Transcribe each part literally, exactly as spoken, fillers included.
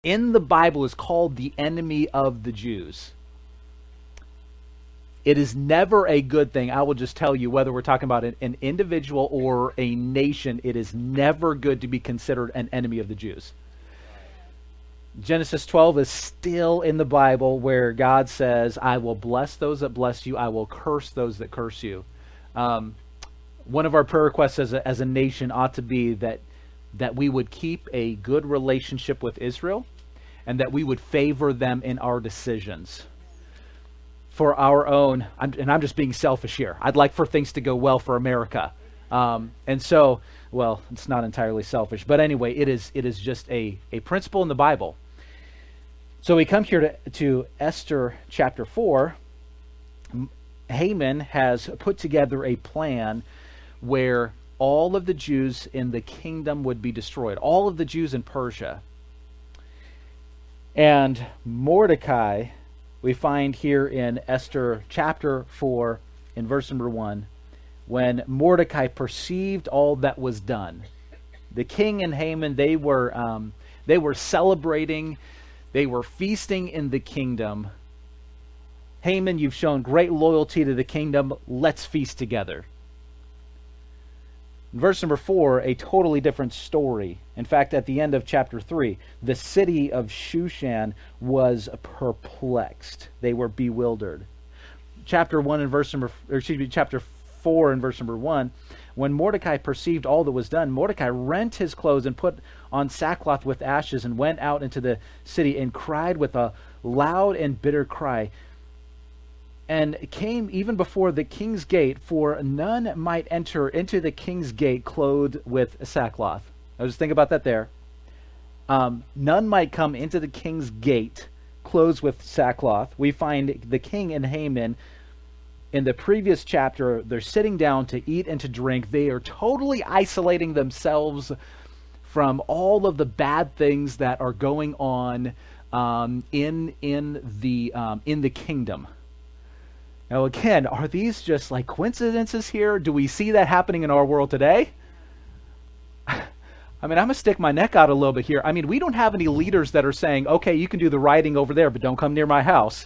in the Bible is called the enemy of the Jews. It is never a good thing. I will just tell you, whether we're talking about an, an individual or a nation, it is never good to be considered an enemy of the Jews. Genesis twelve is still in the Bible where God says, I will bless those that bless you. I will curse those that curse you. Um, one of our prayer requests as a, as a nation ought to be that, that we would keep a good relationship with Israel and that we would favor them in our decisions. For our own, I'm, and I'm just being selfish here, I'd like for things to go well for America. Um, and so, well, it's not entirely selfish, but anyway, it is it is just a, a principle in the Bible. So we come here to, to Esther chapter four. Haman has put together a plan where all of the Jews in the kingdom would be destroyed, all of the Jews in Persia. And Mordecai, we find here in Esther chapter four, in verse number one, when Mordecai perceived all that was done. The king and Haman, they were um, they were celebrating, they were feasting in the kingdom. Haman, you've shown great loyalty to the kingdom. Let's feast together. In verse number four, a totally different story. In fact, at the end of chapter three, the city of Shushan was perplexed. They were bewildered. Chapter one and verse number, or excuse me, chapter four and verse number one, when Mordecai perceived all that was done, Mordecai rent his clothes and put on sackcloth with ashes and went out into the city and cried with a loud and bitter cry, and came even before the king's gate, for none might enter into the king's gate clothed with sackcloth. Now just think about that there. Um, none might come into the king's gate clothed with sackcloth. We find the king and Haman in the previous chapter, they're sitting down to eat and to drink. They are totally isolating themselves from all of the bad things that are going on um, in in the um, in the kingdom. Now again, are these just like coincidences here? Do we see that happening in our world today? I mean, I'm going to stick my neck out a little bit here. I mean, we don't have any leaders that are saying, okay, you can do the writing over there, but don't come near my house.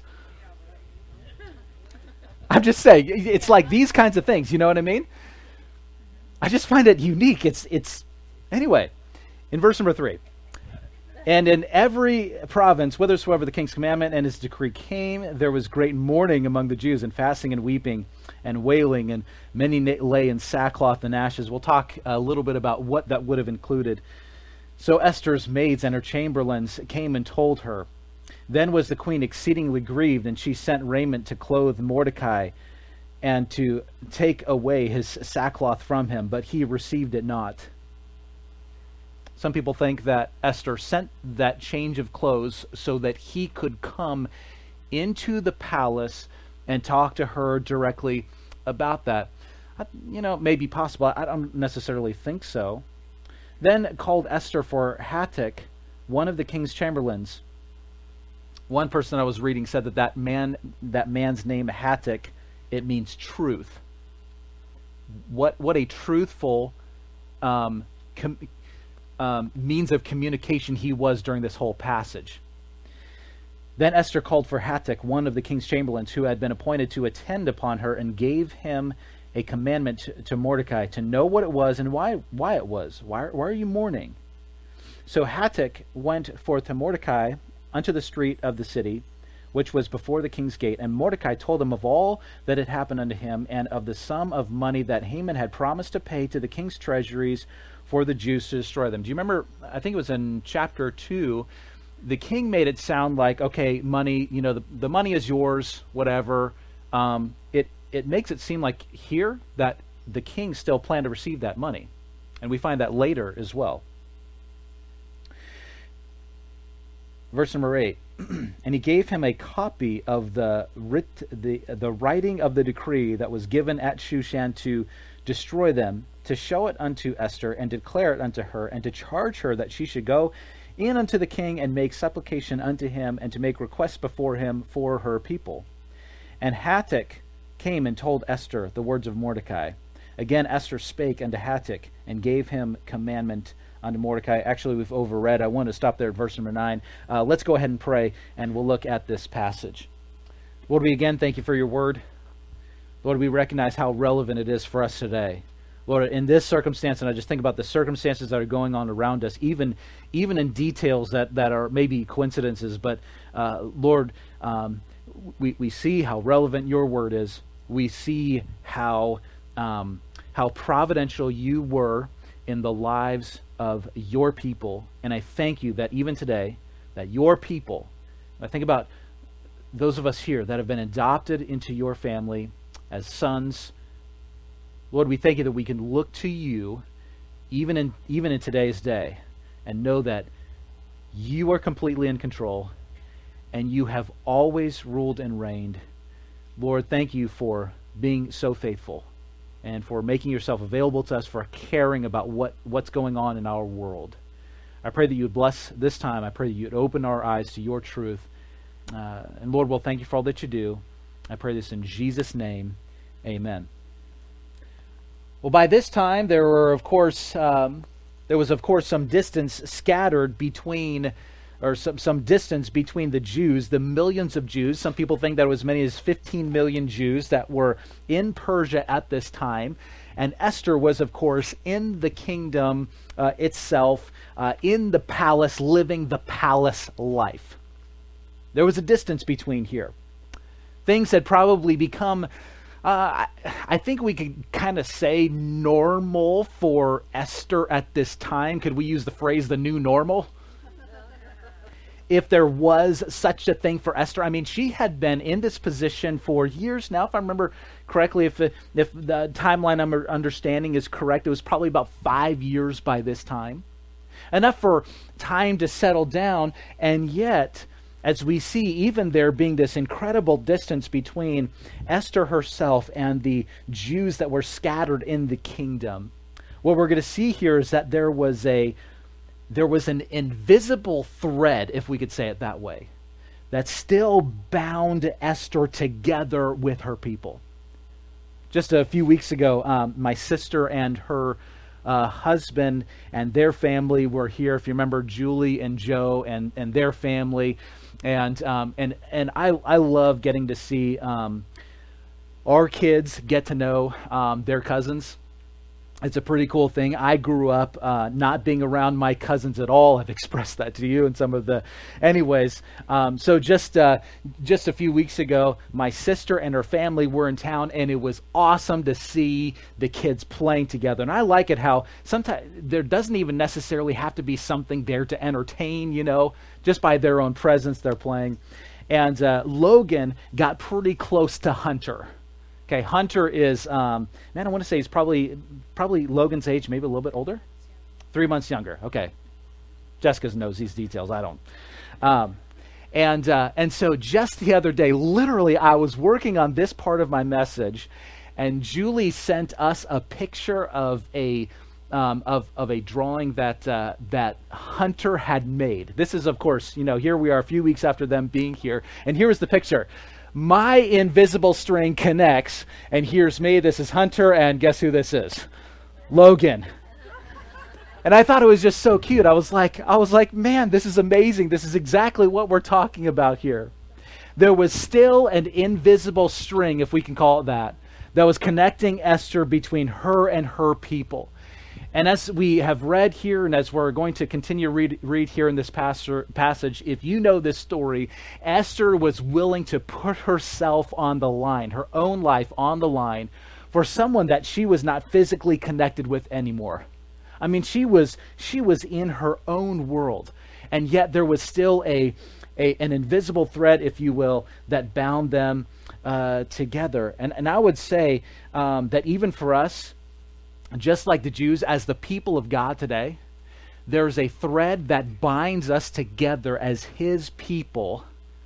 I'm just saying, it's like these kinds of things, you know what I mean? I just find it unique. It's, it's, anyway, in verse number three. And in every province, whithersoever the king's commandment and his decree came, there was great mourning among the Jews, and fasting and weeping and wailing, and many lay in sackcloth and ashes. We'll talk a little bit about what that would have included. So Esther's maids and her chamberlains came and told her. Then was the queen exceedingly grieved, and she sent raiment to clothe Mordecai and to take away his sackcloth from him, but he received it not. Some people think that Esther sent that change of clothes so that he could come into the palace and talk to her directly about that. I, you know, it may be possible. I don't necessarily think so. Then called Esther for Hatach, one of the king's chamberlains. One person I was reading said that that man, that man's name Hatach, it means truth. What what a truthful um, com- um, means of communication he was during this whole passage. Then Esther called for Hatach, one of the king's chamberlains, who had been appointed to attend upon her, and gave him a commandment to, to Mordecai to know what it was and why why it was. Why, why are you mourning? So Hatach went forth to Mordecai unto the street of the city, which was before the king's gate. And Mordecai told him of all that had happened unto him, and of the sum of money that Haman had promised to pay to the king's treasuries for the Jews to destroy them. Do you remember, I think it was in chapter two, the king made it sound like, okay, money, you know, the, the money is yours, whatever. Um, it, it makes it seem like here that the king still planned to receive that money. And we find that later as well. Verse number eight, and he gave him a copy of the writ, the the writing of the decree that was given at Shushan to destroy them, to show it unto Esther, and declare it unto her, and to charge her that she should go in unto the king and make supplication unto him, and to make requests before him for her people. And Hatach came and told Esther the words of Mordecai. Again Esther spake unto Hatach, and gave him commandment onto Mordecai. Actually, we've overread. I want to stop there at verse number nine. Uh, let's go ahead and pray, and we'll look at this passage. Lord, we again thank you for your word. Lord, we recognize how relevant it is for us today. Lord, in this circumstance, and I just think about the circumstances that are going on around us, even even in details that, that are maybe coincidences, but uh, Lord, um, we, we see how relevant your word is. We see how um, how providential you were in the lives of your people. And I thank you that even today, that your people, I think about those of us here that have been adopted into your family as sons. Lord, we thank you that we can look to you even in even in today's day and know that you are completely in control and you have always ruled and reigned. Lord, thank you for being so faithful and for making yourself available to us, for caring about what, what's going on in our world. I pray that you would bless this time. I pray that you would open our eyes to your truth. Uh, and Lord, we'll thank you for all that you do. I pray this in Jesus' name. Amen. Well, by this time, there were, of course, um, there was, of course, some distance scattered between, or some, some distance between the Jews, the millions of Jews. Some people think that it was as many as fifteen million Jews that were in Persia at this time. And Esther was, of course, in the kingdom uh, itself, uh, in the palace, living the palace life. There was a distance between here. Things had probably become, uh, I think we could kind of say, normal for Esther at this time. Could we use the phrase the new normal? If there was such a thing for Esther. I mean, she had been in this position for years now, if I remember correctly. If, if the timeline I'm understanding is correct, it was probably about five years by this time. Enough for time to settle down, and yet, as we see, even there being this incredible distance between Esther herself and the Jews that were scattered in the kingdom, what we're going to see here is that there was a there was an invisible thread, if we could say it that way, that still bound Esther together with her people. Just a few weeks ago, um, my sister and her uh, husband and their family were here. If you remember, Julie and Joe and, and their family. And um, and and I I love getting to see um, our kids get to know um, their cousins. It's a pretty cool thing. I grew up uh, not being around my cousins at all. I've expressed that to you in some of the, anyways. Um, so just uh, just a few weeks ago, my sister and her family were in town, and it was awesome to see the kids playing together. And I like it how sometimes there doesn't even necessarily have to be something there to entertain, you know, just by their own presence they're playing. And uh, Logan got pretty close to Hunter. Okay, Hunter is, um, man, I want to say he's probably probably Logan's age, maybe a little bit older. Three months younger. Okay. Jessica knows these details. I don't. Um, and uh, and so just the other day, literally, I was working on this part of my message, and Julie sent us a picture of a um, of of a drawing that uh, that Hunter had made. This is, of course, you know, here we are a few weeks after them being here, and here is the picture. My invisible string connects, and here's me. This is Hunter, and guess who this is? Logan. And I thought it was just so cute. I was like, I was like, man, this is amazing. This is exactly what we're talking about here. There was still an invisible string, if we can call it that, that was connecting Esther between her and her people. And as we have read here, and as we're going to continue to read, read here in this pastor, passage, if you know this story, Esther was willing to put herself on the line, her own life on the line, for someone that she was not physically connected with anymore. I mean, she was she was in her own world, and yet there was still a, a an invisible thread, if you will, that bound them uh, together. And and I would say um, that even for us, just like the Jews, as the people of God today, there's a thread that binds us together as His people.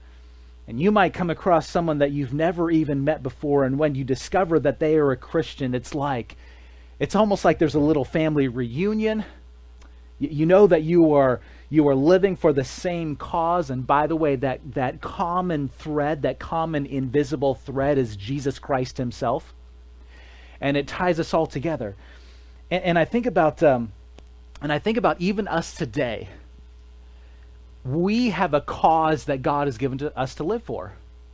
And you might come across someone that you've never even met before, and when you discover that they are a Christian, it's like, it's almost like there's a little family reunion. You, you know that you are you are living for the same cause, and by the way, that, that common thread, that common invisible thread is Jesus Christ Himself. And it ties us all together. And, and I think about um, And I think about even us today. We have a cause that God has given to us to live for.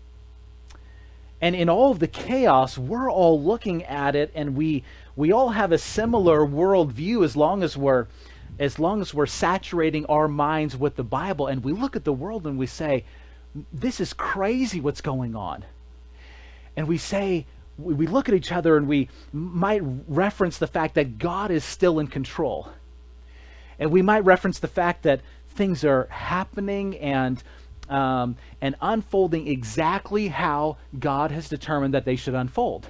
And in all of the chaos, we're all looking at it, and we we all have a similar worldview as long as we're as long as we're saturating our minds with the Bible, and we look at the world and we say, this is crazy what's going on. And we say, we, we look at each other and we might reference the fact that God is still in control. And we might reference the fact that things are happening and um, and unfolding exactly how God has determined that they should unfold.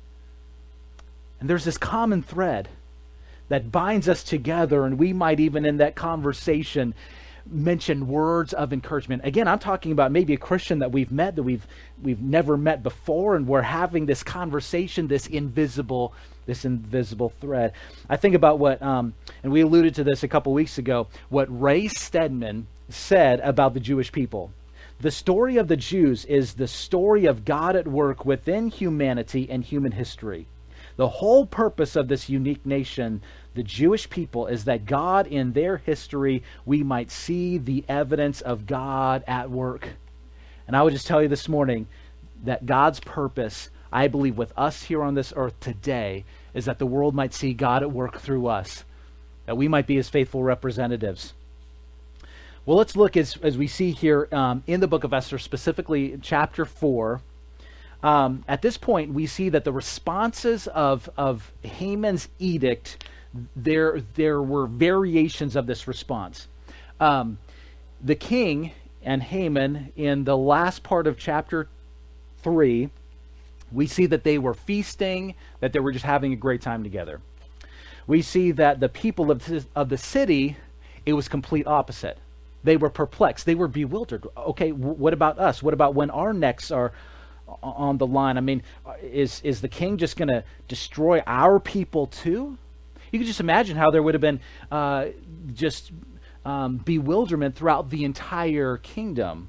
And there's this common thread that binds us together, and we might even in that conversation mention words of encouragement. Again, I'm talking about maybe a Christian that we've met, that we've we've never met before, and we're having this conversation, this invisible, this invisible thread. I think about what, um, and we alluded to this a couple weeks ago, what Ray Stedman said about the Jewish people. The story of the Jews is the story of God at work within humanity and human history. The whole purpose of this unique nation, the Jewish people, is that God in their history, we might see the evidence of God at work. And I would just tell you this morning that God's purpose, I believe, with us here on this earth today, is that the world might see God at work through us, that we might be his faithful representatives. Well, let's look as, as we see here um, in the book of Esther, specifically chapter four. Um, at this point, we see that the responses of, of Haman's edict, there, there were variations of this response. Um, the king and Haman, in the last part of chapter three, we see that they were feasting, that they were just having a great time together. We see that the people of the, of the city, it was complete opposite. They were perplexed. They were bewildered. Okay, w- what about us? What about when our necks are on the line? I mean, is is the king just going to destroy our people too? You can just imagine how there would have been uh, just um, bewilderment throughout the entire kingdom.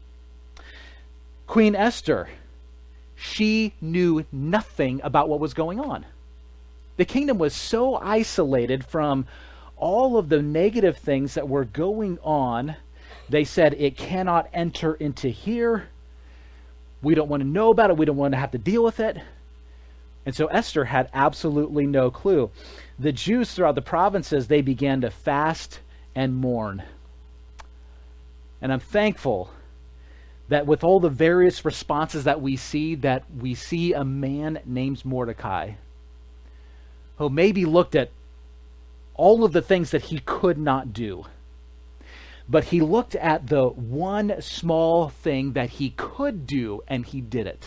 Queen Esther, she knew nothing about what was going on. The kingdom was so isolated from all of the negative things that were going on. They said it cannot enter into here. We don't want to know about it. We don't want to have to deal with it. And so Esther had absolutely no clue. The Jews throughout the provinces, they began to fast and mourn. And I'm thankful that with all the various responses that we see, that we see a man named Mordecai who maybe looked at all of the things that he could not do. But he looked at the one small thing that he could do, and he did it.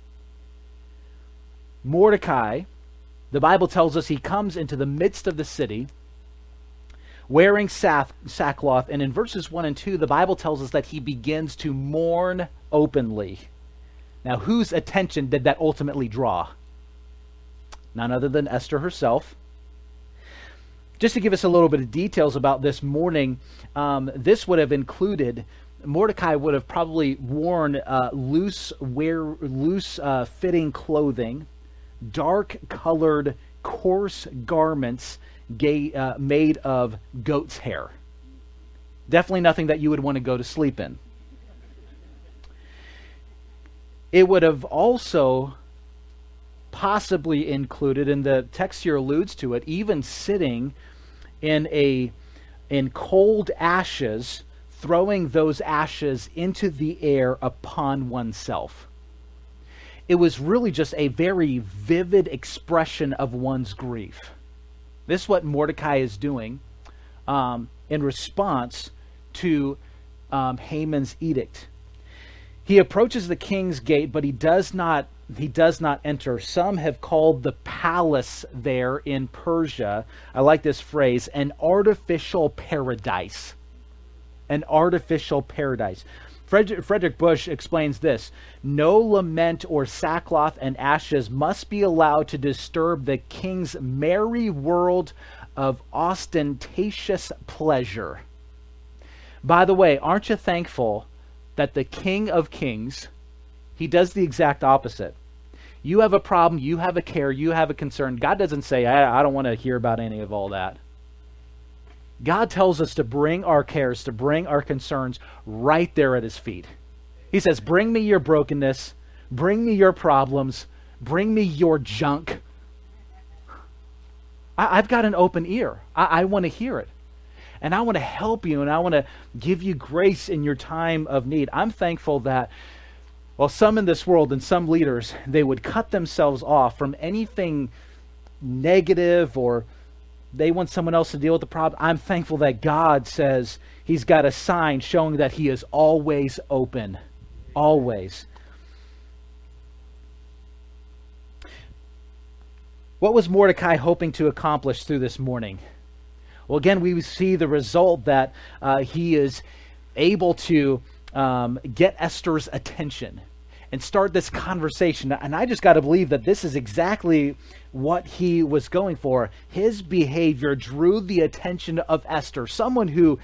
Mordecai, the Bible tells us he comes into the midst of the city wearing sack, sackcloth, and in verses one and two, the Bible tells us that he begins to mourn openly. Now, whose attention did that ultimately draw? None other than Esther herself. Just to give us a little bit of details about this mourning, um, this would have included, Mordecai would have probably worn uh, loose, wear, loose uh, fitting clothing, dark-colored, coarse garments gay, uh, made of goat's hair. Definitely nothing that you would want to go to sleep in. It would have also possibly included, and the text here alludes to it, even sitting in a in cold ashes, throwing those ashes into the air upon oneself. It was really just a very vivid expression of one's grief. This is what Mordecai is doing um, in response to um, Haman's edict. He approaches the king's gate, but he does not he does not enter. Some have called the palace there in Persia, I like this phrase, an artificial paradise. An artificial paradise. Frederick, Frederick Bush explains this: no lament or sackcloth and ashes must be allowed to disturb the king's merry world of ostentatious pleasure. By the way, aren't you thankful that the King of Kings, he does the exact opposite? You have a problem, you have a care, you have a concern. God doesn't say, I, I don't want to hear about any of all that. God tells us to bring our cares, to bring our concerns right there at his feet. He says, bring me your brokenness, bring me your problems, bring me your junk. I, I've got an open ear. I, I want to hear it. And I want to help you, and I want to give you grace in your time of need. I'm thankful that, well, some in this world and some leaders, they would cut themselves off from anything negative, or they want someone else to deal with the problem. I'm thankful that God says he's got a sign showing that he is always open. Always. What was Mordecai hoping to accomplish through this morning? Well, again, we see the result that uh, he is able to um, get Esther's attention and start this conversation. And I just got to believe that this is exactly what he was going for. His behavior drew the attention of Esther, someone who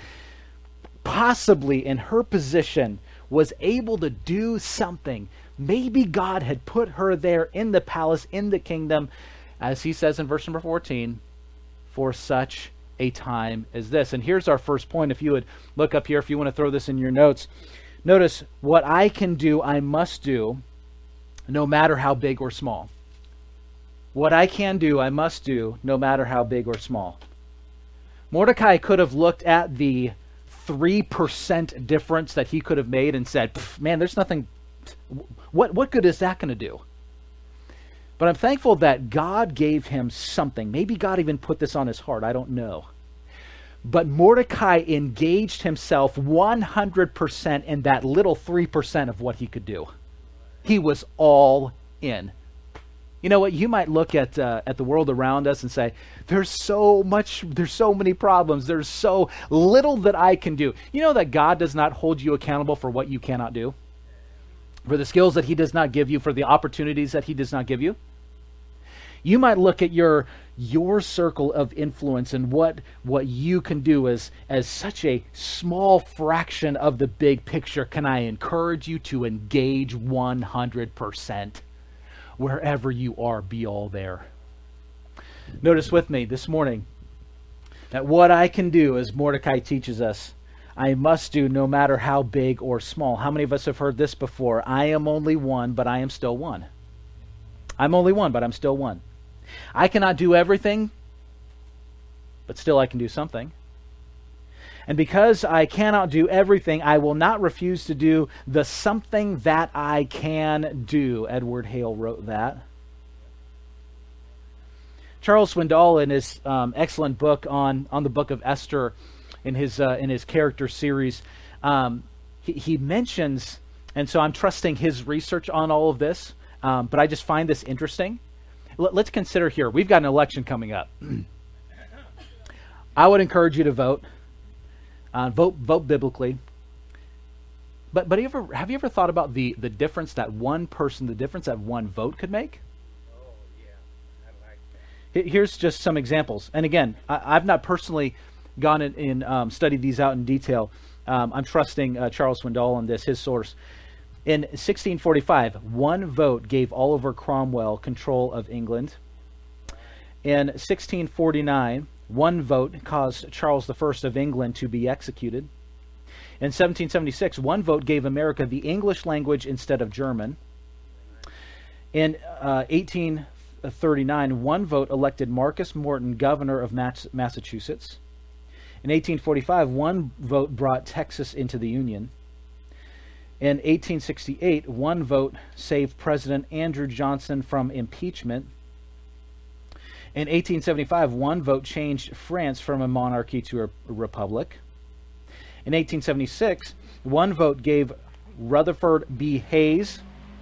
possibly in her position was able to do something. Maybe God had put her there in the palace, in the kingdom, as he says in verse number fourteen, for such a time as this. And here's our first point. If you would look up here, if you want to throw this in your notes, notice, what I can do, I must do, no matter how big or small. What I can do, I must do, no matter how big or small. Mordecai could have looked at the three percent difference that he could have made and said, man, there's nothing, what, what good is that going to do? But I'm thankful that God gave him something. Maybe God even put this on his heart. I don't know. But Mordecai engaged himself one hundred percent in that little three percent of what he could do. He was all in. You know what? You might look at uh, at the world around us and say, there's so much, there's so many problems. There's so little that I can do. You know that God does not hold you accountable for what you cannot do? For the skills that he does not give you, for the opportunities that he does not give you? You might look at your your circle of influence and what what you can do as as such a small fraction of the big picture. Can I encourage you to engage one hundred percent? Wherever you are, be all there. Notice with me this morning that what I can do, as Mordecai teaches us, I must do no matter how big or small. How many of us have heard this before? I am only one, but I am still one. I'm only one, but I'm still one. I cannot do everything, but still I can do something. And because I cannot do everything, I will not refuse to do the something that I can do. Edward Hale wrote that. Charles Swindoll, in his um, excellent book on, on the book of Esther, in his uh, in his character series, um, he, he mentions, and so I'm trusting his research on all of this, um, but I just find this interesting. Let's consider here, we've got an election coming up. I would encourage you to vote. Uh, vote vote biblically. But but have you ever, have you ever thought about the, the difference that one person, the difference that one vote could make? Oh, yeah. I like that. Here's just some examples. And again, I, I've not personally gone in, in um, studied these out in detail. Um, I'm trusting uh, Charles Swindoll on this, his source. In sixteen forty-five, one vote gave Oliver Cromwell control of England. In sixteen forty-nine, one vote caused Charles the First of England to be executed. In seventeen seventy-six, one vote gave America the English language instead of German. In uh, eighteen thirty-nine, one vote elected Marcus Morton governor of Mass- Massachusetts. In eighteen forty-five, one vote brought Texas into the Union. In eighteen sixty-eight, one vote saved President Andrew Johnson from impeachment. In eighteen seventy-five, one vote changed France from a monarchy to a republic. In eighteen seventy-six, one vote gave Rutherford B. Hayes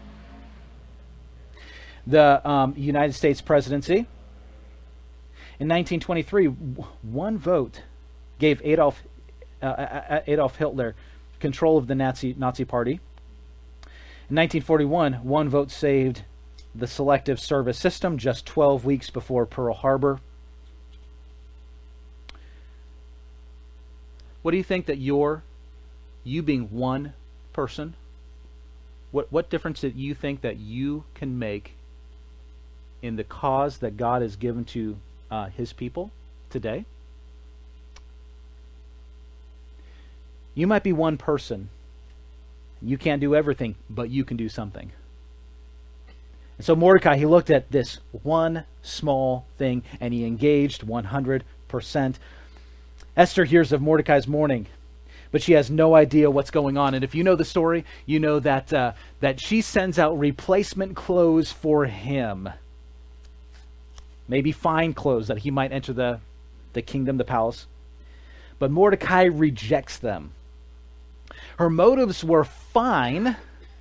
the um, United States presidency. In nineteen twenty-three, one vote gave Adolf uh, Adolf Hitler control of the Nazi Nazi Party. In nineteen forty-one, one vote saved the Selective Service System just twelve weeks before Pearl Harbor. What do you think that your, you being one person, what what difference that you think that you can make in the cause that God has given to uh, His people today? You might be one person. You can't do everything, but you can do something. And so Mordecai, he looked at this one small thing and he engaged one hundred percent. Esther hears of Mordecai's mourning, but she has no idea what's going on. And if you know the story, you know that uh, that she sends out replacement clothes for him. Maybe fine clothes that he might enter the, the kingdom, the palace. But Mordecai rejects them. Her motives were fine,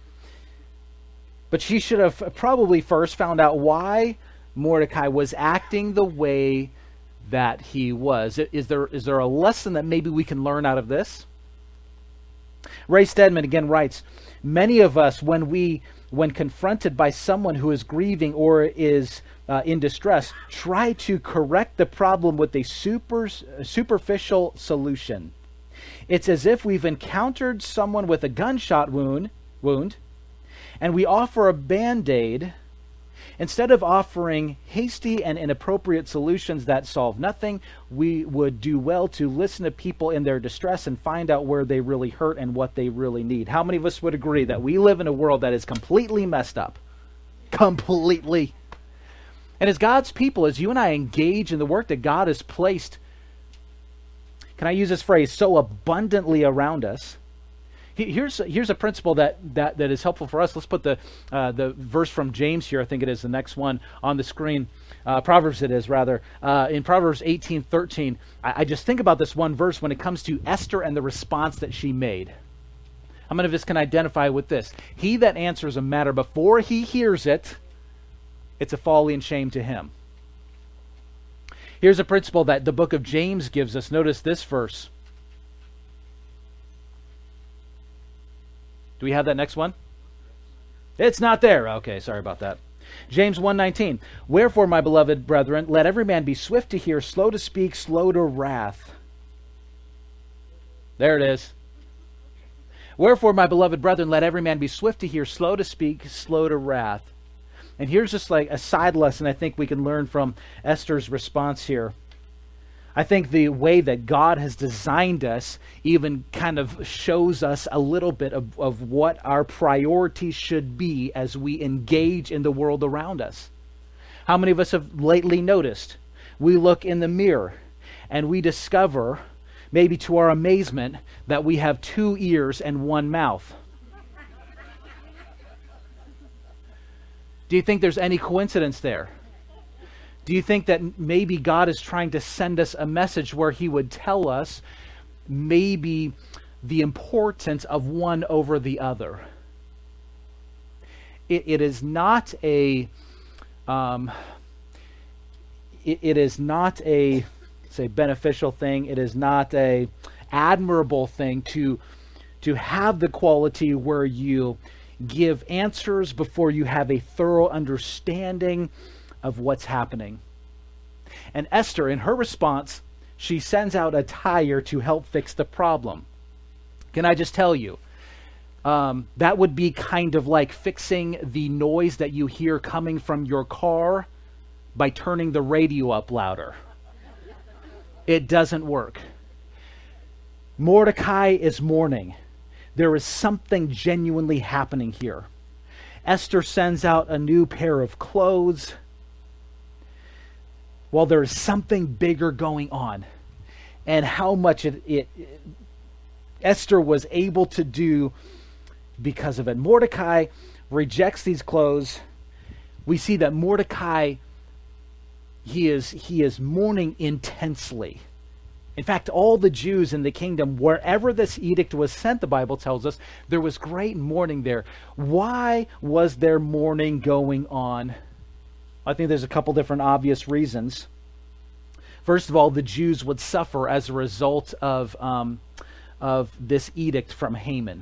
but she should have probably first found out why Mordecai was acting the way that he was. Is there is there a lesson that maybe we can learn out of this? Ray Stedman again writes, many of us, when we when confronted by someone who is grieving or is uh, in distress, try to correct the problem with a super superficial solution. It's as if we've encountered someone with a gunshot wound, wound, and we offer a Band-Aid. Instead of offering hasty and inappropriate solutions that solve nothing, we would do well to listen to people in their distress and find out where they really hurt and what they really need. How many of us would agree that we live in a world that is completely messed up? Completely. And as God's people, as you and I engage in the work that God has placed, can I use this phrase, so abundantly around us? Here's here's a principle that, that, that is helpful for us. Let's put the uh, the verse from James here. I think it is the next one on the screen. Uh, Proverbs it is, rather. Uh, in Proverbs eighteen thirteen, I, I just think about this one verse when it comes to Esther and the response that she made. How many of us can identify with this? He that answers a matter before he hears it, it's a folly and shame to him. Here's a principle that the book of James gives us. Notice this verse. Do we have that next one? It's not there. Okay, sorry about that. James one nineteen. Wherefore, my beloved brethren, let every man be swift to hear, slow to speak, slow to wrath. There it is. Wherefore, my beloved brethren, let every man be swift to hear, slow to speak, slow to wrath. And here's just like a side lesson I think we can learn from Esther's response here. I think the way that God has designed us even kind of shows us a little bit of, of what our priorities should be as we engage in the world around us. How many of us have lately noticed? We look in the mirror and we discover, maybe to our amazement, that we have two ears and one mouth. Do you think there's any coincidence there? Do you think that maybe God is trying to send us a message where he would tell us maybe the importance of one over the other? It, it is not a, um, it, it is not a, say, beneficial thing. It is not a admirable thing to, to have the quality where you give answers before you have a thorough understanding of what's happening. And Esther, in her response, she sends out a tire to help fix the problem. Can I just tell you, um, that would be kind of like fixing the noise that you hear coming from your car by turning the radio up louder. It doesn't work. Mordecai is mourning. There is something genuinely happening here. Esther sends out a new pair of clothes. Well, there is something bigger going on. And how much it, it, it Esther was able to do because of it. Mordecai rejects these clothes. We see that Mordecai, he is, he is mourning intensely. In fact, all the Jews in the kingdom, wherever this edict was sent, the Bible tells us, there was great mourning there. Why was there mourning going on? I think there's a couple different obvious reasons. First of all, the Jews would suffer as a result of, um, of this edict from Haman.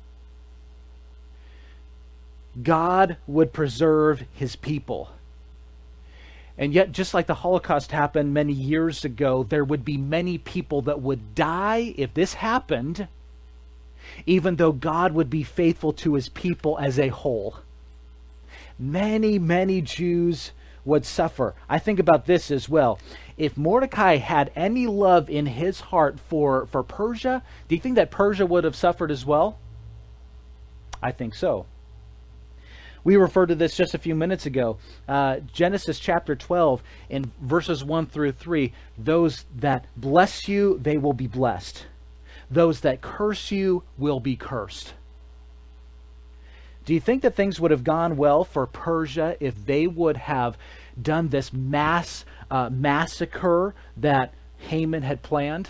God would preserve his people. And yet, just like the Holocaust happened many years ago, there would be many people that would die if this happened, even though God would be faithful to his people as a whole. Many, many Jews would suffer. I think about this as well. if Mordecai had any love in his heart for, for Persia, do you think that Persia would have suffered as well? I think so. We referred to this just a few minutes ago. Uh, Genesis chapter twelve, in verses one through three, those that bless you, they will be blessed. Those that curse you will be cursed. Do you think that things would have gone well for Persia if they would have done this mass uh, massacre that Haman had planned?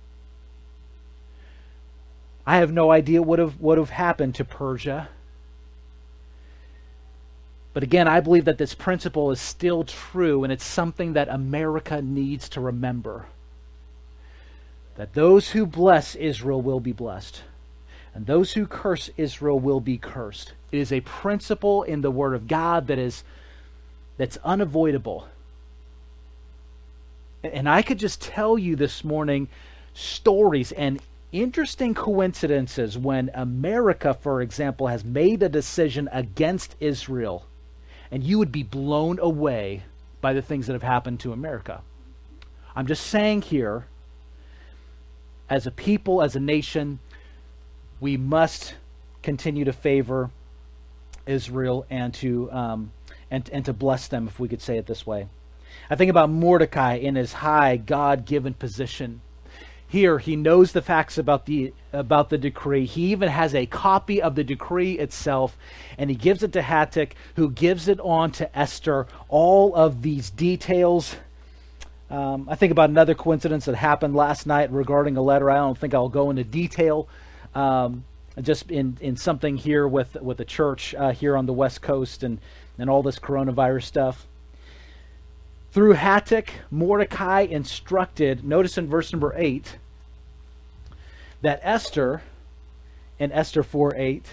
I have no idea what have, would have happened to Persia. But again, I believe that this principle is still true, and it's something that America needs to remember. That those who bless Israel will be blessed, and those who curse Israel will be cursed. It is a principle in the Word of God that is that's unavoidable. And I could just tell you this morning stories and interesting coincidences when America, for example, has made a decision against Israel. And you would be blown away by the things that have happened to America. I'm just saying here, as a people, as a nation, we must continue to favor Israel and to um, and and to bless them, if we could say it this way. I think about Mordecai in his high God-given position. Here, he knows the facts about the about the decree. He even has a copy of the decree itself, and he gives it to Hattuch, who gives it on to Esther. All of these details. Um, I think about another coincidence that happened last night regarding a letter. I don't think I'll go into detail. Um, just in, in something here with with the church uh, here on the West Coast and, and all this coronavirus stuff. Through Hattuch, Mordecai instructed, notice in verse number eight, that Esther, in Esther four eight,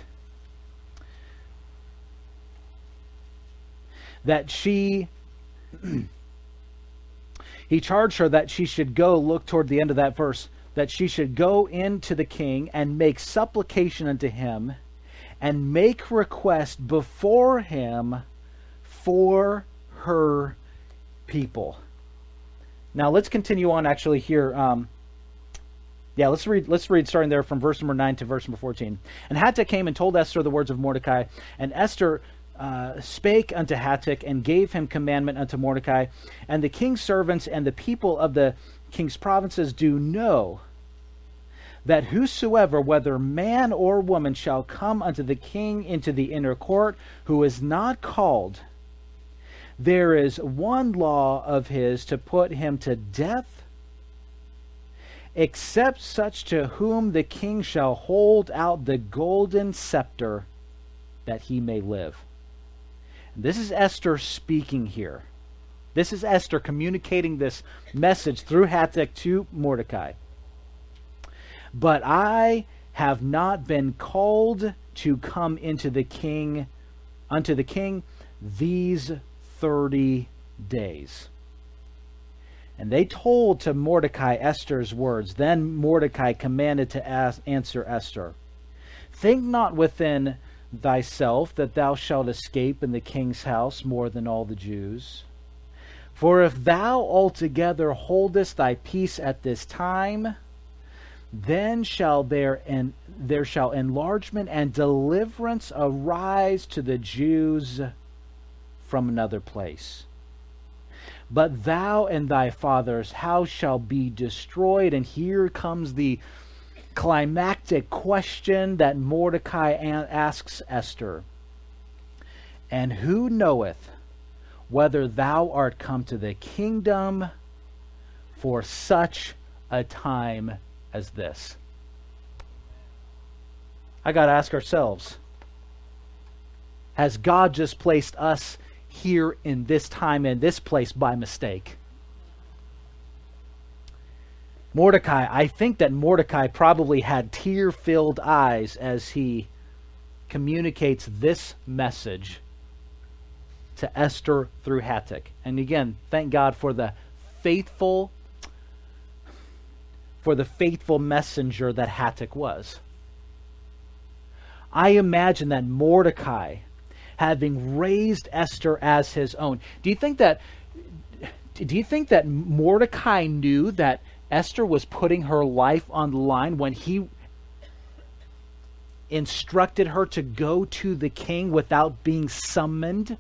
that she, he charged her that she should go, look toward the end of that verse, that she should go into the king and make supplication unto him and make request before him for her people. Now let's continue on actually here. Um, yeah, let's read let's read starting there from verse number nine to verse number fourteen. And Hattuch came and told Esther the words of Mordecai, and Esther uh, spake unto Hattuch and gave him commandment unto Mordecai, and the king's servants and the people of the king's provinces do know that whosoever, whether man or woman, shall come unto the king into the inner court, who is not called, there is one law of his to put him to death, except such to whom the king shall hold out the golden scepter, that he may live. And this is Esther speaking here. This is Esther communicating this message through Hattuch to Mordecai. But I have not been called to come into the king, unto the king, these thirty days. And they told to Mordecai Esther's words. Then Mordecai commanded to ask, answer Esther, think not within thyself that thou shalt escape in the king's house more than all the Jews. For if thou altogether holdest thy peace at this time, then shall there and there shall enlargement and deliverance arise to the Jews from another place. But thou and thy father's house shall be destroyed. And here comes the climactic question that Mordecai asks Esther. And who knoweth whether thou art come to the kingdom for such a time as this? I got to ask ourselves, has God just placed us here in this time and this place by mistake? Mordecai, I think that Mordecai probably had tear-filled eyes as he communicates this message to Esther through Hattuch. And again, thank God for the faithful for the faithful messenger that Hattuch was. I imagine that Mordecai, having raised Esther as his own, do you think that do you think that Mordecai knew that Esther was putting her life on the line when he instructed her to go to the king without being summoned?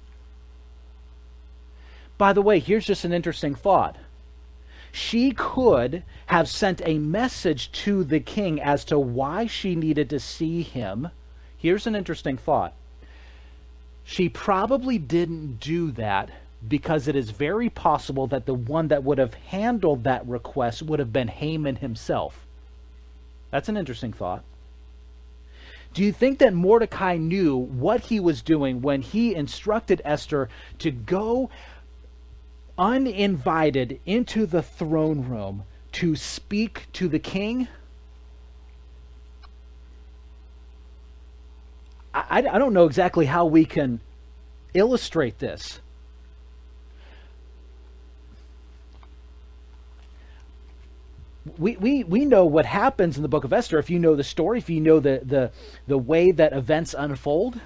By the way, here's just an interesting thought. She could have sent a message to the king as to why she needed to see him. Here's an interesting thought. She probably didn't do that because it is very possible that the one that would have handled that request would have been Haman himself. That's an interesting thought. Do you think that Mordecai knew what he was doing when he instructed Esther to go uninvited into the throne room to speak to the king? I, I don't know exactly how we can illustrate this. We, we, we know what happens in the book of Esther if you know the story, if you know the, the, the way that events unfold.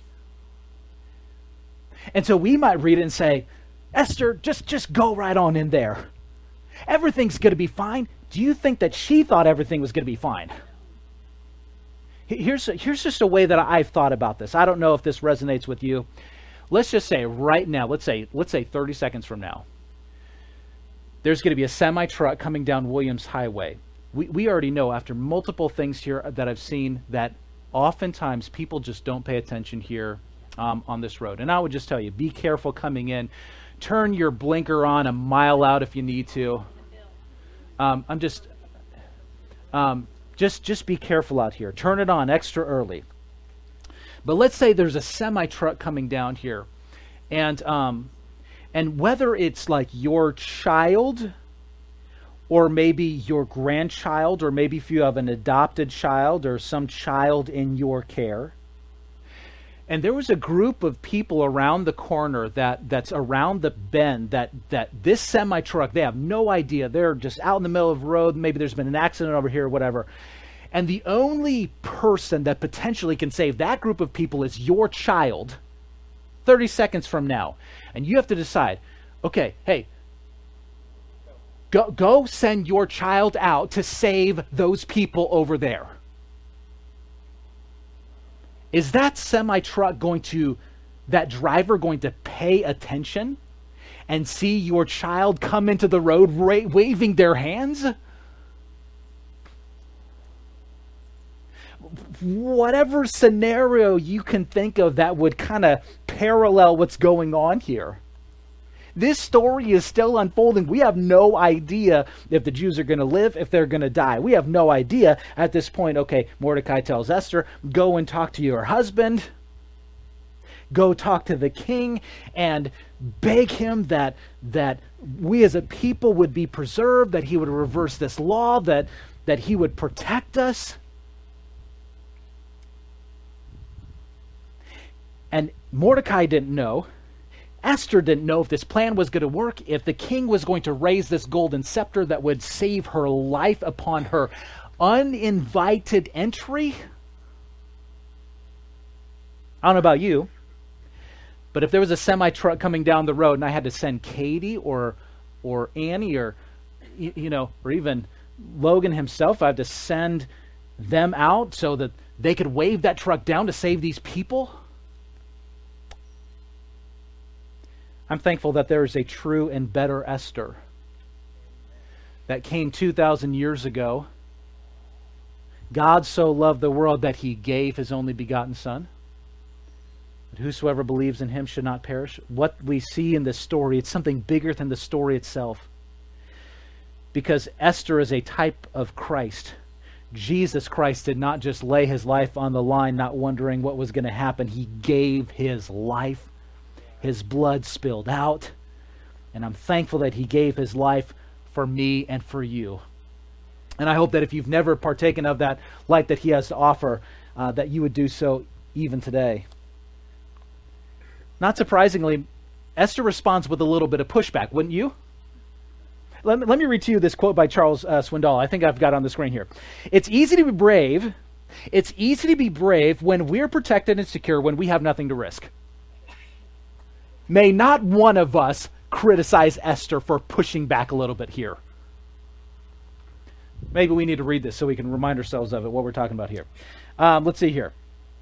And so we might read it and say, Esther, just, just go right on in there. Everything's going to be fine. Do you think that she thought everything was going to be fine? Here's, here's just a way that I've thought about this. I don't know if this resonates with you. Let's just say right now, let's say, let's say thirty seconds from now, there's going to be a semi-truck coming down Williams Highway. We, we already know after multiple things here that I've seen that oftentimes people just don't pay attention here um, on this road. And I would just tell you, be careful coming in. Turn your blinker on a mile out if you need to. Um, I'm just, um, just, just be careful out here. Turn it on extra early. But let's say there's a semi-truck coming down here, and um, and whether it's like your child, or maybe your grandchild, or maybe if you have an adopted child or some child in your care. And there was a group of people around the corner that, that's around the bend that, that this semi-truck, they have no idea. They're just out in the middle of the road. Maybe there's been an accident over here or whatever. And the only person that potentially can save that group of people is your child thirty seconds from now. And you have to decide, okay, hey, go, go send your child out to save those people over there. Is that semi-truck going to, that driver going to pay attention and see your child come into the road ra- waving their hands? Whatever scenario you can think of that would kind of parallel what's going on here. This story is still unfolding. We have no idea if the Jews are going to live, if they're going to die. We have no idea at this point. Okay, Mordecai tells Esther, go and talk to your husband. Go talk to the king and beg him that, that we as a people would be preserved, that he would reverse this law, that, that he would protect us. And Mordecai didn't know. Esther didn't know if this plan was going to work, if the king was going to raise this golden scepter that would save her life upon her uninvited entry. I don't know about you, but if there was a semi-truck coming down the road and I had to send Katie or or Annie or, you, you know, or even Logan himself, I had to send them out so that they could wave that truck down to save these people. I'm thankful that there is a true and better Esther that came two thousand years ago. God so loved the world that he gave his only begotten Son, that whosoever believes in him should not perish. What we see in this story, it's something bigger than the story itself. Because Esther is a type of Christ. Jesus Christ did not just lay his life on the line, not wondering what was going to happen. He gave his life. His blood spilled out. And I'm thankful that he gave his life for me and for you. And I hope that if you've never partaken of that light that he has to offer, uh, that you would do so even today. Not surprisingly, Esther responds with a little bit of pushback, wouldn't you? Let me, let me read to you this quote by Charles uh, Swindoll. I think I've got it on the screen here. It's easy to be brave. It's easy to be brave when we're protected and secure, when we have nothing to risk. May not one of us criticize Esther for pushing back a little bit here. Maybe we need to read this so we can remind ourselves of it, what we're talking about here. Um, let's see here.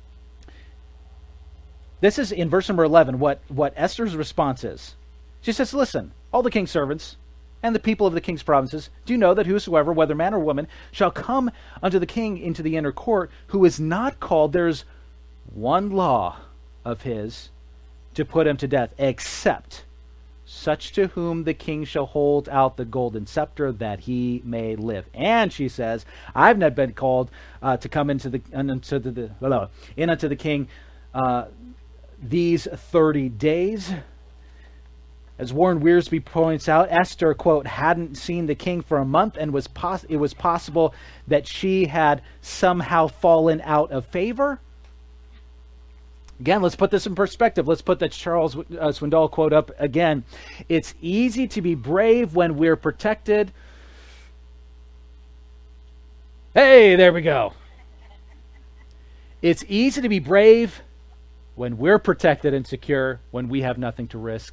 This is in verse number eleven, what, what Esther's response is. She says, listen, all the king's servants and the people of the king's provinces, do you know that whosoever, whether man or woman, shall come unto the king into the inner court, who is not called, there's one law of his to put him to death, except such to whom the king shall hold out the golden scepter, that he may live. And she says, I've not been called uh, to come into the into the, the uh, in unto the king uh, these thirty days. As Warren Wiersbe points out, Esther, quote, hadn't seen the king for a month, and was pos- it was possible that she had somehow fallen out of favor. Again, let's put this in perspective. Let's put that Charles uh, Swindoll quote up again. It's easy to be brave when we're protected. Hey, there we go. It's easy to be brave when we're protected and secure, when we have nothing to risk.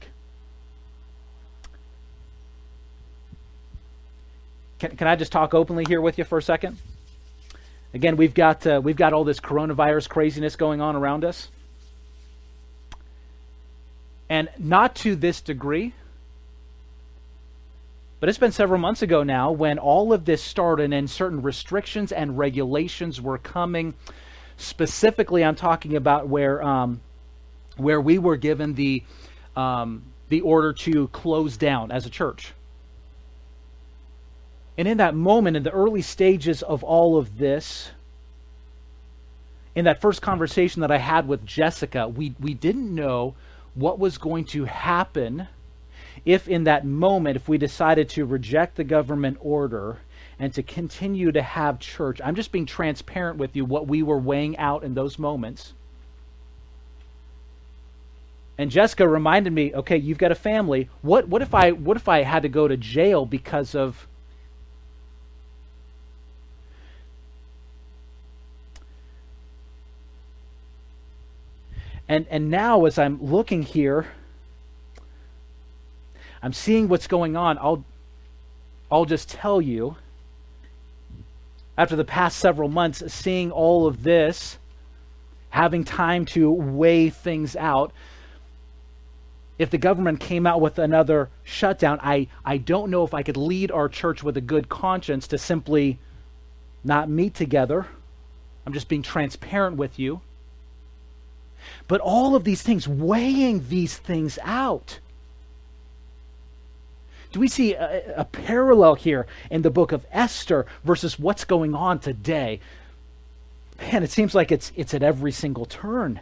Can, can I just talk openly here with you for a second? Again, we've got uh, we've got all this coronavirus craziness going on around us. And not to this degree, but it's been several months ago now when all of this started and certain restrictions and regulations were coming. Specifically, I'm talking about where um, where we were given the um, the order to close down as a church. And in that moment, in the early stages of all of this, in that first conversation that I had with Jessica, we, we didn't know what was going to happen if in that moment, if we decided to reject the government order and to continue to have church. I'm just being transparent with you what we were weighing out in those moments. And Jessica reminded me, okay, you've got a family. What what if I what if I had to go to jail because of And and now as I'm looking here, I'm seeing what's going on. I'll I'll just tell you, after the past several months, seeing all of this, having time to weigh things out, if the government came out with another shutdown, I, I don't know if I could lead our church with a good conscience to simply not meet together. I'm just being transparent with you. But all of these things, weighing these things out. Do we see a, a parallel here in the book of Esther versus what's going on today? Man, it seems like it's it's at every single turn.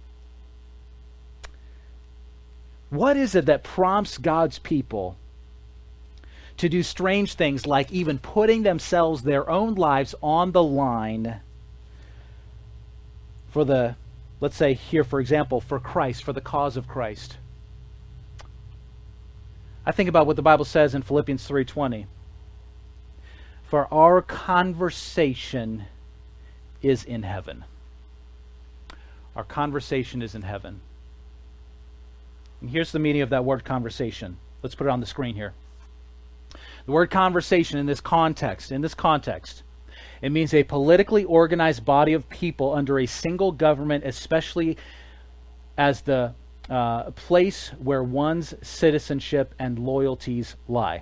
What is it that prompts God's people to do strange things like even putting themselves, their own lives on the line for the, let's say here, for example, for Christ, for the cause of Christ? I think about what the Bible says in Philippians three twenty. For our conversation is in heaven. Our conversation is in heaven. And here's the meaning of that word conversation. Let's put it on the screen here. The word conversation in this context, in this context, it means a politically organized body of people under a single government, especially as the uh, place where one's citizenship and loyalties lie.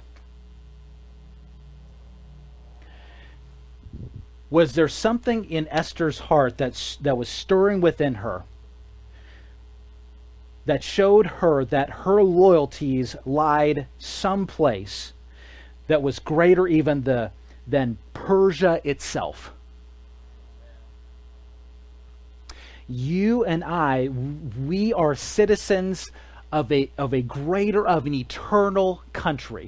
Was there something in Esther's heart that's, that was stirring within her that showed her that her loyalties lied someplace that was greater even the, than Persia itself? You and I, we are citizens of a, of a greater, of an eternal country.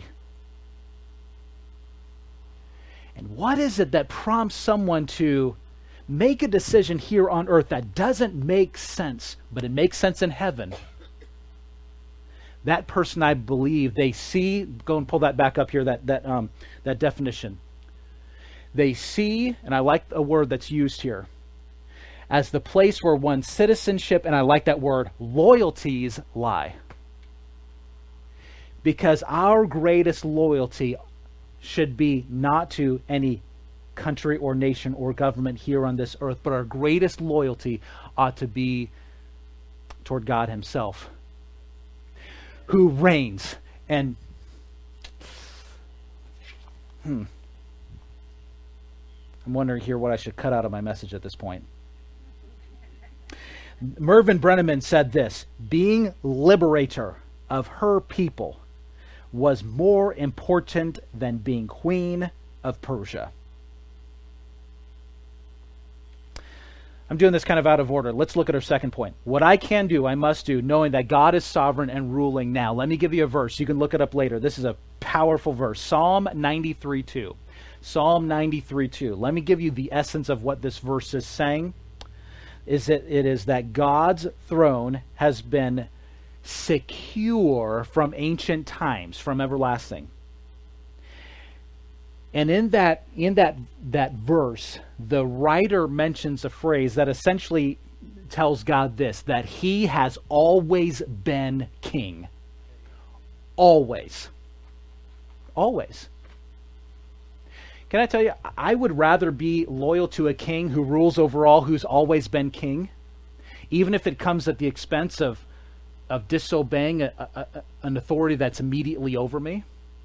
And what is it that prompts someone to make a decision here on earth that doesn't make sense, but it makes sense in heaven? That person, I believe, they see, go and pull that back up here, that, that, um, that definition. They see, and I like a word that's used here, as the place where one's citizenship, and I like that word, loyalties lie. because our greatest loyalty should be not to any country or nation or government here on this earth, but our greatest loyalty ought to be toward God himself, who reigns. And hmm, I'm wondering here what I should cut out of my message at this point. Mervyn Brenneman said this: being liberator of her people was more important than being queen of Persia. I'm doing this kind of out of order. Let's look at our second point. What I can do, I must do, knowing that God is sovereign and ruling now. Let me give you a verse. You can look it up later. This is a powerful verse. Psalm ninety-three two. Psalm ninety-three two. Let me give you the essence of what this verse is saying. Is that it is that God's throne has been secure from ancient times, from everlasting. And in that in that that verse, the writer mentions a phrase that essentially tells God this, that he has always been king. Always. Always. Can I tell you, I would rather be loyal to a king who rules over all, who's always been king, even if it comes at the expense of of disobeying a, a, a, an authority that's immediately over me.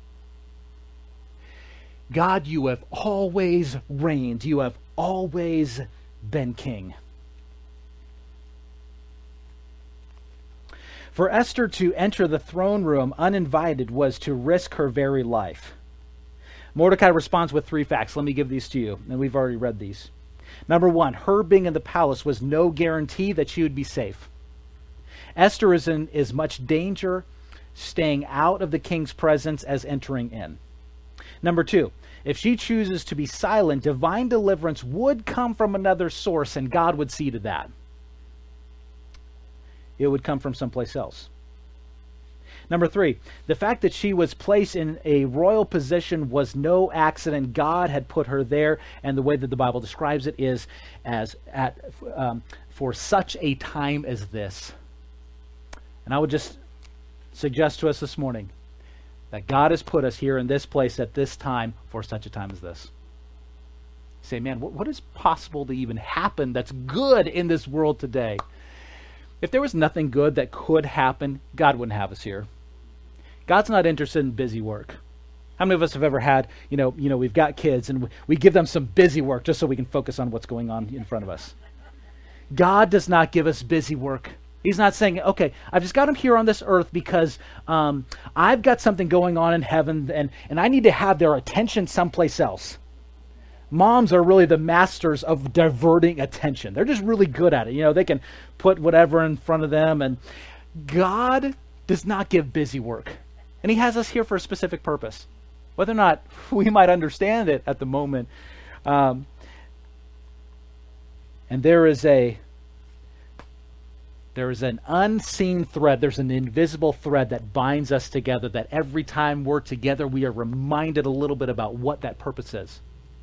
God, you have always reigned. You have always been king. For Esther to enter the throne room uninvited was to risk her very life. Mordecai responds with three facts. Let me give these to you, and we've already read these. Number one, her being in the palace was no guarantee that she would be safe. Esther is in as much danger staying out of the king's presence as entering in. Number two, if she chooses to be silent, divine deliverance would come from another source, and God would see to that. It would come from someplace else. Number three, the fact that she was placed in a royal position was no accident. God had put her there, and the way that the Bible describes it is as at um, for such a time as this. And I would just suggest to us this morning that God has put us here in this place at this time for such a time as this. You say, man, what, what is possible to even happen that's good in this world today? If there was nothing good that could happen, God wouldn't have us here. God's not interested in busy work. How many of us have ever had, you know, you know, we've got kids and we give them some busy work just so we can focus on what's going on in front of us? God does not give us busy work. He's not saying, okay, I've just got them here on this earth because um, I've got something going on in heaven and, and I need to have their attention someplace else. Moms are really the masters of diverting attention. They're just really good at it. You know, they can put whatever in front of them. And God does not give busy work. And he has us here for a specific purpose. Whether or not we might understand it at the moment. Um, and there is a There is an unseen thread, there's an invisible thread that binds us together, that every time we're together, we are reminded a little bit about what that purpose is.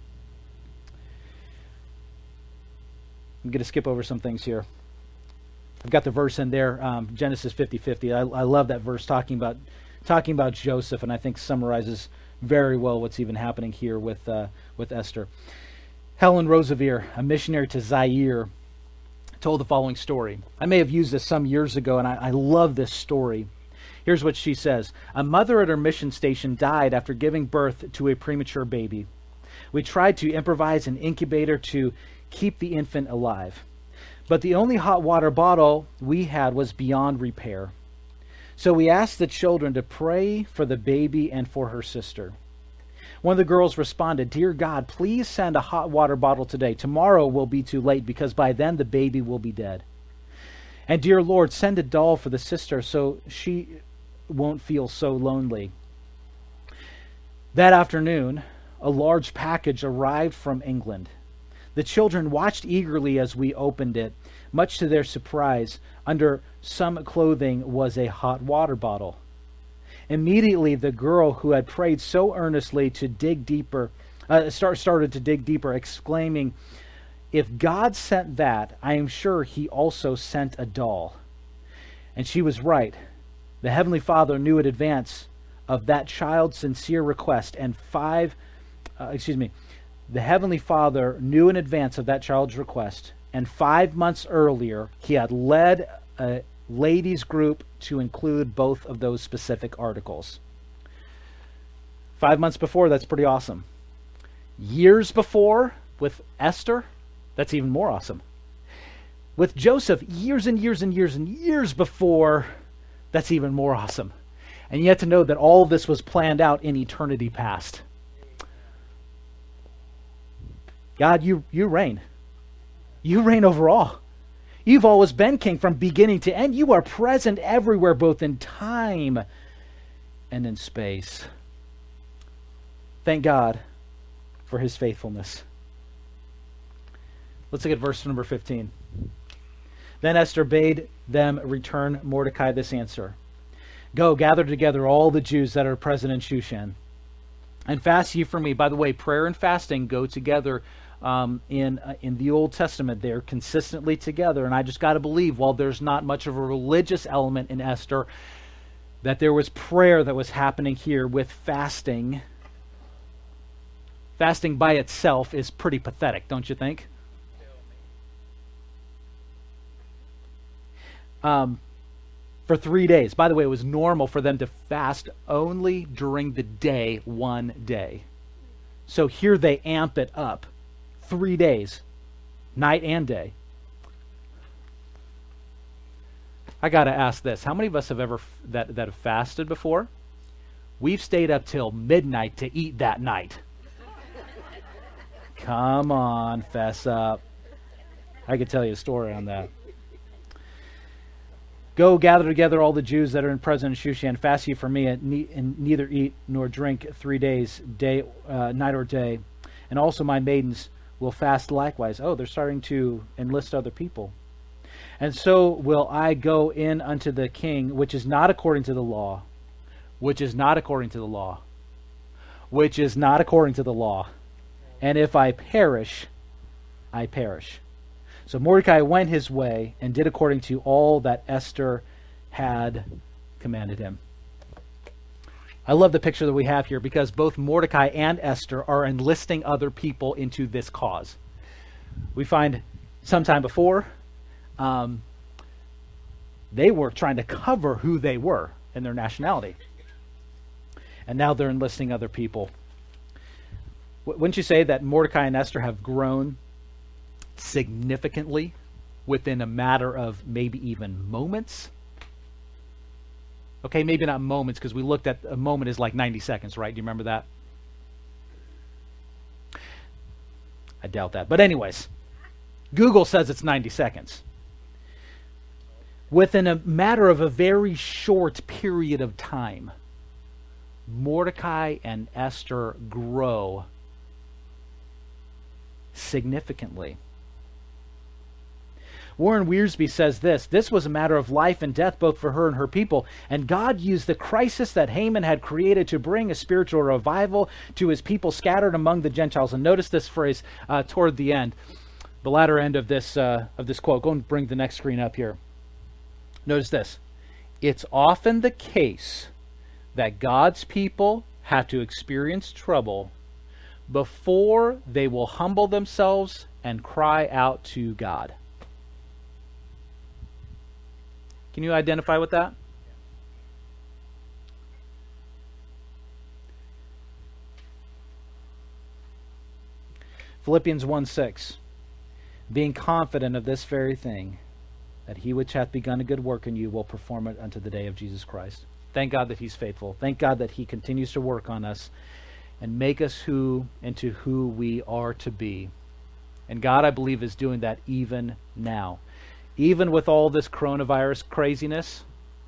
I'm going to skip over some things here. I've got the verse in there, um, Genesis fifty fifty. I, I love that verse talking about talking about Joseph, and I think summarizes very well what's even happening here with uh, with Esther. Helen Roseveare, a missionary to Zaire, told the following story. I may have used this some years ago, and I, I love this story. Here's what she says. A mother at her mission station died after giving birth to a premature baby. We tried to improvise an incubator to keep the infant alive, but the only hot water bottle we had was beyond repair. So we asked the children to pray for the baby and for her sister. One of the girls responded, "Dear God, please send a hot water bottle today. Tomorrow will be too late because by then the baby will be dead. And dear Lord, send a doll for the sister so she won't feel so lonely." That afternoon, a large package arrived from England. The children watched eagerly as we opened it. Much to their surprise, under some clothing was a hot water bottle. Immediately, the girl who had prayed so earnestly to dig deeper, uh, start, started to dig deeper, exclaiming, "If God sent that, I am sure he also sent a doll." And she was right. The Heavenly Father knew in advance of that child's sincere request, and five, uh, excuse me, the Heavenly Father knew in advance of that child's request, and five months earlier, he had led a ladies group to include both of those specific articles. Five months before, that's pretty awesome. Years before, with Esther, that's even more awesome. With Joseph, years and years and years and years before, that's even more awesome. And yet to know that all of this was planned out in eternity past. God, you, you reign. You reign over all. You've always been king from beginning to end. You are present everywhere, both in time and in space. Thank God for his faithfulness. Let's look at verse number fifteen. Then Esther bade them return Mordecai this answer. Go, gather together all the Jews that are present in Shushan, and fast ye for me. By the way, prayer and fasting go together um, in uh, in the Old Testament. They're consistently together, and I just got to believe, while there's not much of a religious element in Esther, that there was prayer that was happening here with fasting. Fasting by itself is pretty pathetic, don't you think? Um, for three days. By the way, it was normal for them to fast only during the day, one day. So here they amp it up. Three days, night and day. I got to ask this. How many of us have ever f- that, that have fasted before? We've stayed up till midnight to eat that night. Come on, fess up. I could tell you a story on that. Go, gather together all the Jews that are in present in Shushan, fast ye for me, and, ne- and neither eat nor drink three days, day, uh, night or day. And also my maidens will fast likewise. Oh, they're starting to enlist other people. And so will I go in unto the king, which is not according to the law, which is not according to the law, which is not according to the law. And if I perish, I perish. So Mordecai went his way and did according to all that Esther had commanded him. I love the picture that we have here, because both Mordecai and Esther are enlisting other people into this cause. We find sometime before, um, they were trying to cover who they were and their nationality. And now they're enlisting other people. Wouldn't you say that Mordecai and Esther have grown significantly within a matter of maybe even moments? Okay, maybe not moments, because we looked at a moment is like ninety seconds, right? Do you remember that? I doubt that. But anyways, Google says it's ninety seconds. Within a matter of a very short period of time, Mordecai and Esther grow significantly. Warren Wiersbe says this, this was a matter of life and death both for her and her people, and God used the crisis that Haman had created to bring a spiritual revival to his people scattered among the Gentiles. And notice this phrase uh, toward the end, the latter end of this, uh, of this quote. Go and bring the next screen up here. Notice this. It's often the case that God's people have to experience trouble before they will humble themselves and cry out to God. Can you identify with that? Philippians one six, being confident of this very thing, that he which hath begun a good work in you will perform it unto the day of Jesus Christ. Thank God that he's faithful. Thank God that he continues to work on us and make us who into who we are to be. And God, I believe, is doing that even now. Even with all this coronavirus craziness,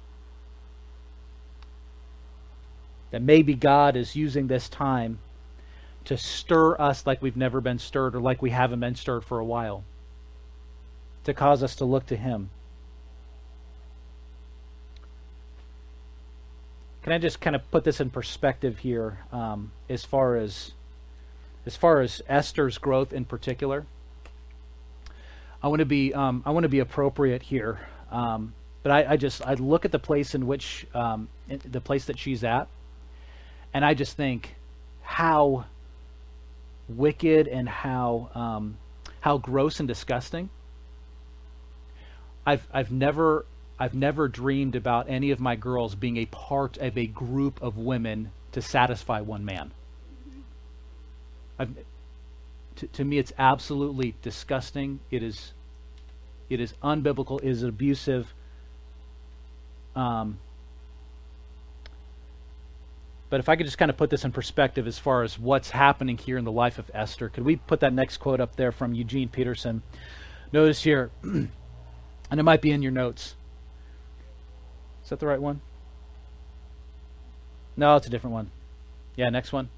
that maybe God is using this time to stir us like we've never been stirred, or like we haven't been stirred for a while, to cause us to look to him. Can I just kind of put this in perspective here, um, as far as as far as Esther's growth in particular? I want to be um, I want to be appropriate here, um, but I, I just I look at the place in which um, in the place that she's at, And I just think how wicked and how um, how gross and disgusting. I've I've never I've never dreamed about any of my girls being a part of a group of women to satisfy one man. I've, to, to me, it's absolutely disgusting. It is it is unbiblical. It is abusive. Um, But if I could just kind of put this in perspective as far as what's happening here in the life of Esther, could we put that next quote up there from Eugene Peterson? Notice here, and it might be in your notes. Is that the right one? No, it's a different one. Yeah, next one.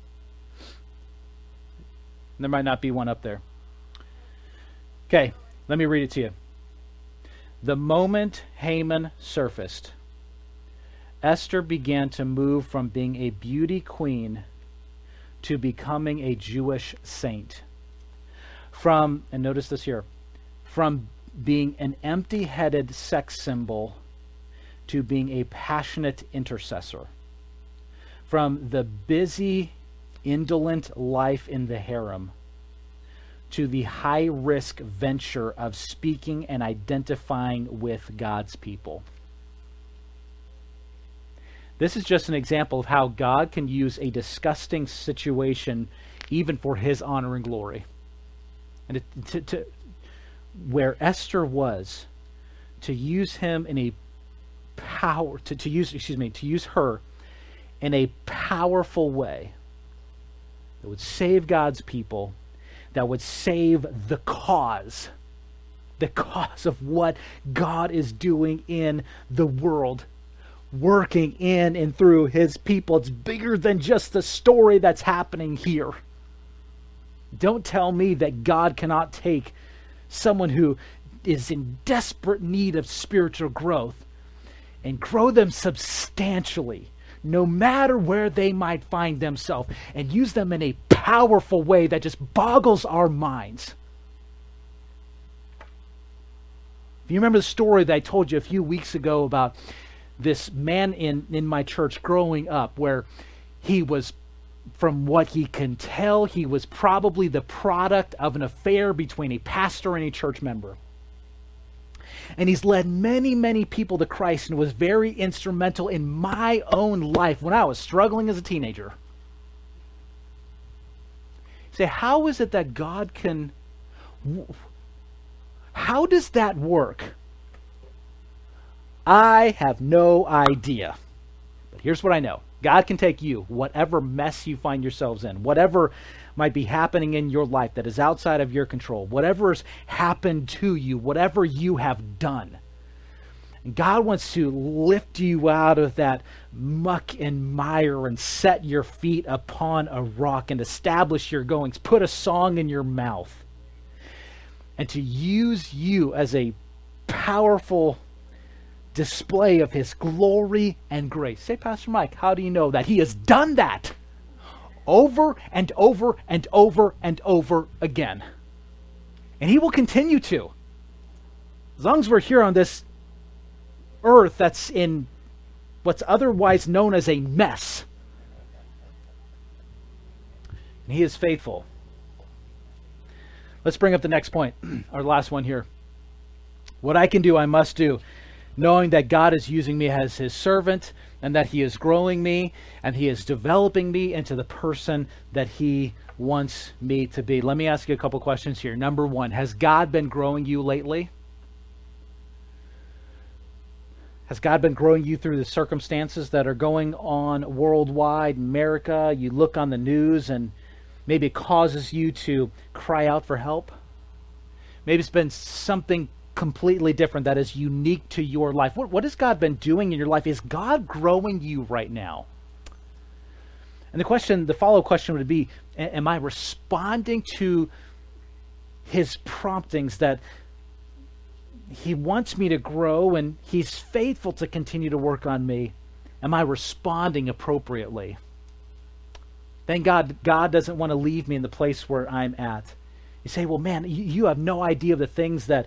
There might not be one up there. Okay, let me read it to you. The moment Haman surfaced, Esther began to move from being a beauty queen to becoming a Jewish saint. From, and notice this here, from being an empty-headed sex symbol to being a passionate intercessor. From the busy, indolent life in the harem to the high-risk venture of speaking and identifying with God's people. This is just an example of how God can use a disgusting situation even for his honor and glory. And it, to, to, where Esther was, to use him in a power, to, to use, excuse me, to use her in a powerful way that would save God's people, that would save the cause, the cause of what God is doing in the world, working in and through his people. It's bigger than just the story that's happening here. Don't tell me that God cannot take someone who is in desperate need of spiritual growth and grow them substantially, no matter where they might find themselves, and use them in a powerful way that just boggles our minds. If you remember the story that I told you a few weeks ago about this man in, in my church growing up, where he was, from what he can tell, he was probably the product of an affair between a pastor and a church member. And he's led many, many people to Christ and was very instrumental in my own life when I was struggling as a teenager. You say, how is it that God can... How does that work? I have no idea. But here's what I know. God can take you, whatever mess you find yourselves in, whatever might be happening in your life that is outside of your control, whatever has happened to you, whatever you have done. And God wants to lift you out of that muck and mire and set your feet upon a rock and establish your goings, put a song in your mouth, and to use you as a powerful display of his glory and grace. Say, Pastor Mike, how do you know that? He has done that over and over and over and over again. And he will continue to. As long as we're here on this earth that's in what's otherwise known as a mess. And he is faithful. Let's bring up the next point, our last one here. What I can do, I must do, knowing that God is using me as his servant and that he is growing me and he is developing me into the person that he wants me to be. Let me ask you a couple questions here. Number one, has God been growing you lately? Has God been growing you through the circumstances that are going on worldwide, America? You look on the news and maybe it causes you to cry out for help. Maybe it's been something completely different that is unique to your life. What, what has God been doing in your life? Is God growing you right now? And the question, the follow-up question would be, am I responding to his promptings that he wants me to grow and he's faithful to continue to work on me? Am I responding appropriately? Thank God, God doesn't want to leave me in the place where I'm at. You say, well, man, you, you have no idea of the things that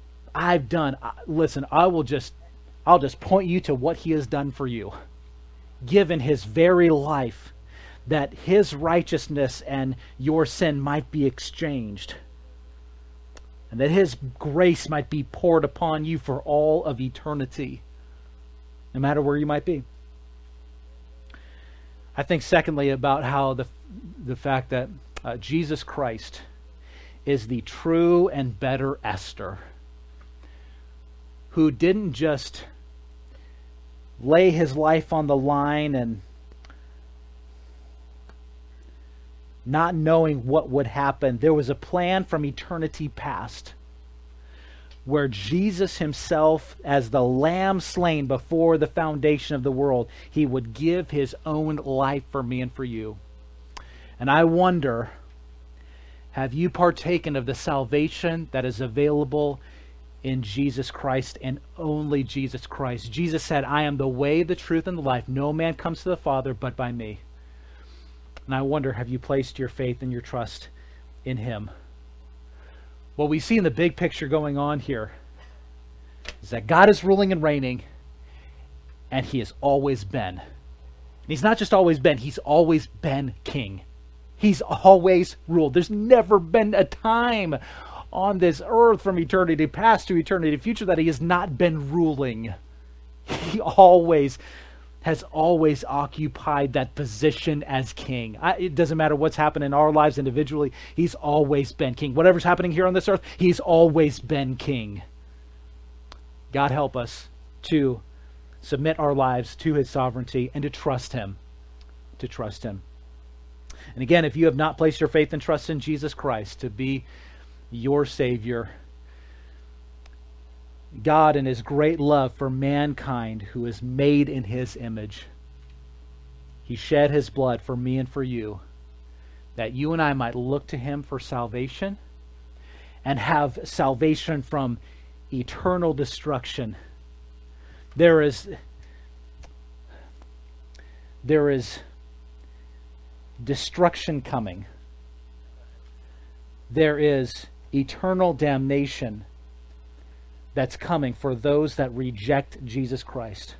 I've done. I, listen, I will just, I'll just point you to what he has done for you. given his very life that his righteousness and your sin might be exchanged, and that his grace might be poured upon you for all of eternity, no matter where you might be. I think secondly about how the the fact that uh, Jesus Christ is the true and better Esther, who didn't just lay his life on the line and not knowing what would happen. There was a plan from eternity past where Jesus himself, as the lamb slain before the foundation of the world, he would give his own life for me and for you. And I wonder, have you partaken of the salvation that is available in Jesus Christ and only Jesus Christ? Jesus said, I am the way, the truth, and the life. No man comes to the Father but by me. And I wonder, have you placed your faith and your trust in him? What we see in the big picture going on here is that God is ruling and reigning, and he has always been. And he's not just always been, he's always been king. He's always ruled. There's never been a time on this earth from eternity past to eternity future that he has not been ruling. He always has always occupied that position as king. I, it doesn't matter what's happened in our lives individually. He's always been king. Whatever's happening here on this earth, he's always been king. God help us to submit our lives to his sovereignty and to trust him. To trust him. And again, if you have not placed your faith and trust in Jesus Christ to be your Savior, God, in his great love for mankind who is made in his image, he shed his blood for me and for you, that you and I might look to him for salvation and have salvation from eternal destruction. There is, there is destruction coming. There is eternal damnation that's coming for those that reject Jesus Christ.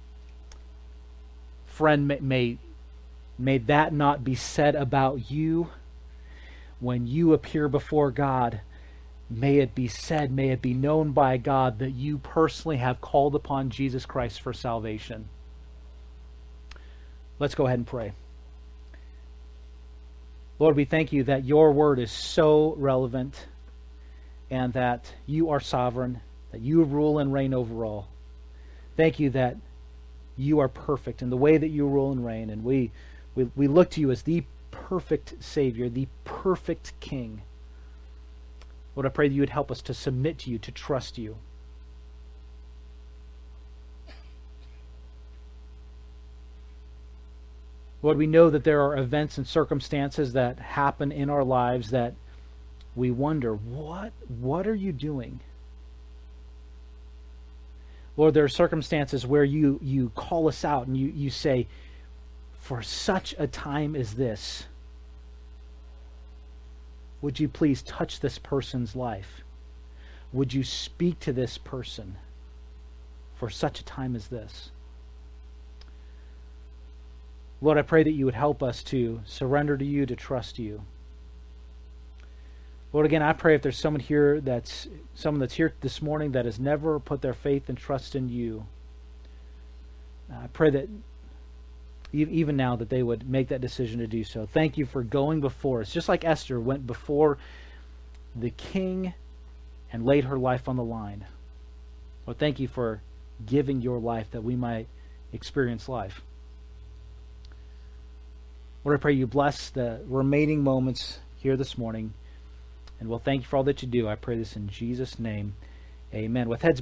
Friend, may, may, may that not be said about you when you appear before God. May it be said, may it be known by God that you personally have called upon Jesus Christ for salvation. Let's go ahead and pray. Lord, we thank you that your word is so relevant and that you are sovereign, that you rule and reign over all. Thank you that you are perfect in the way that you rule and reign, and we, we, we look to you as the perfect Savior, the perfect King. Lord, I pray that you would help us to submit to you, to trust you. Lord, we know that there are events and circumstances that happen in our lives that we wonder, what, what are you doing? Lord, there are circumstances where you, you call us out and you, you say, for such a time as this, would you please touch this person's life? Would you speak to this person for such a time as this? Lord, I pray that you would help us to surrender to you, to trust you. Lord, again, I pray if there's someone here that's someone that's here this morning that has never put their faith and trust in you, I pray that even now that they would make that decision to do so. Thank you for going before us, just like Esther went before the king and laid her life on the line. Lord, thank you for giving your life that we might experience life. Lord, I pray you bless the remaining moments here this morning. And we'll thank you for all that you do. I pray this in Jesus' name. Amen. With heads